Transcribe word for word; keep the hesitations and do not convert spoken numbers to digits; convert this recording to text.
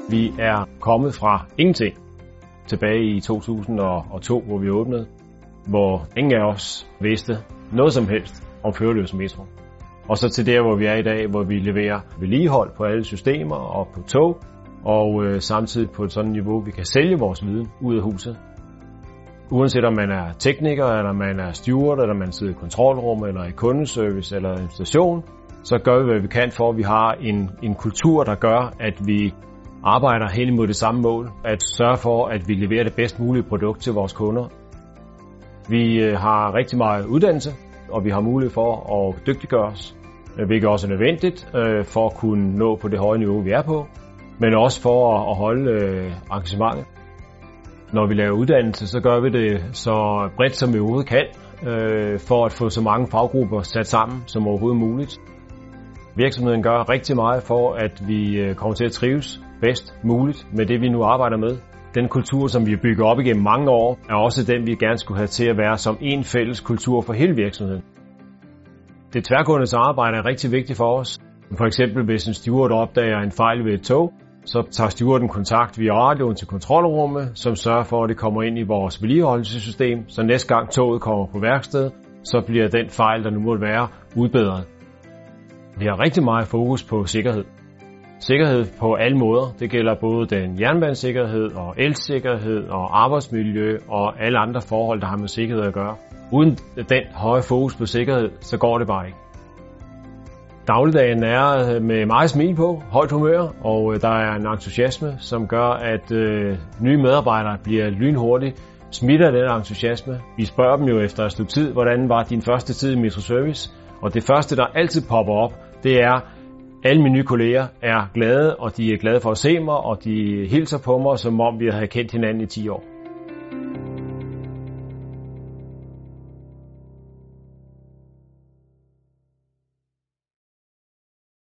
Vi er kommet fra ingenting tilbage i to tusind og to, hvor vi åbnede, hvor ingen af os vidste noget som helst om førerløs metro. Og så til der, hvor vi er i dag, hvor vi leverer vedligehold på alle systemer og på tog, og øh, samtidig på et sådan niveau, vi kan sælge vores viden ud af huset. Uanset om man er tekniker, eller man er steward, eller man sidder i kontrolrum, eller i kundeservice, eller en station, så gør vi, hvad vi kan for, at vi har en, en kultur, der gør, at vi arbejder hen imod det samme mål. At sørge for, at vi leverer det bedst mulige produkt til vores kunder. Vi øh, har rigtig meget uddannelse, og vi har mulighed for at dygtiggøre os, hvilket også er nødvendigt øh, for at kunne nå på det høje niveau, vi er på, men også for at, at holde øh, engagementet. Når vi laver uddannelse, så gør vi det så bredt som vi overhovedet kan, øh, for at få så mange faggrupper sat sammen som overhovedet muligt. Virksomheden gør rigtig meget for, at vi kommer til at trives bedst muligt med det, vi nu arbejder med. Den kultur, som vi har bygget op igennem mange år, er også den, vi gerne skulle have til at være som en fælles kultur for hele virksomheden. Det tværgående samarbejde er rigtig vigtigt for os. For eksempel, hvis en steward opdager en fejl ved et tog, så tager stewarden kontakt via radioen til kontrolrummet, som sørger for, at det kommer ind i vores vedligeholdelsessystem, så næste gang toget kommer på værksted, så bliver den fejl, der nu måtte være, udbedret. Vi har rigtig meget fokus på sikkerhed. Sikkerhed på alle måder. Det gælder både den jernbanesikkerhed og elsikkerhed og arbejdsmiljø og alle andre forhold, der har med sikkerhed at gøre. Uden den høje fokus på sikkerhed, så går det bare ikke. Dagligdagen er med meget smil på, højt humør, og der er en entusiasme, som gør, at øh, nye medarbejdere bliver lynhurtigt smitter af den entusiasme. Vi spørger dem jo efter et stykke tid, hvordan var din første tid i Metro Service? Og det første, der altid popper op, det er, alle mine nye kolleger er glade, og de er glade for at se mig, og de hilser på mig, som om vi har kendt hinanden i ti år.